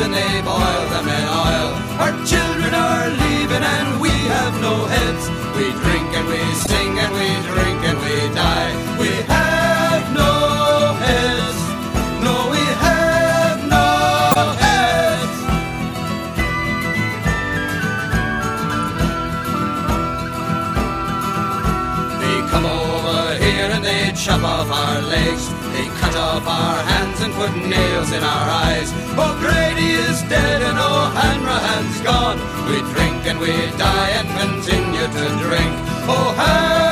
and they boil them in oil. Our children are leaving and we have no heads. We drink and we sing and we drink and we die. We have no heads. No, we have no heads. They come over here and they chop off our legs. They cut off our hands and put nails in our eyes. O'Grady is dead and O'Hanrahan's gone. We drink and we die and continue to drink.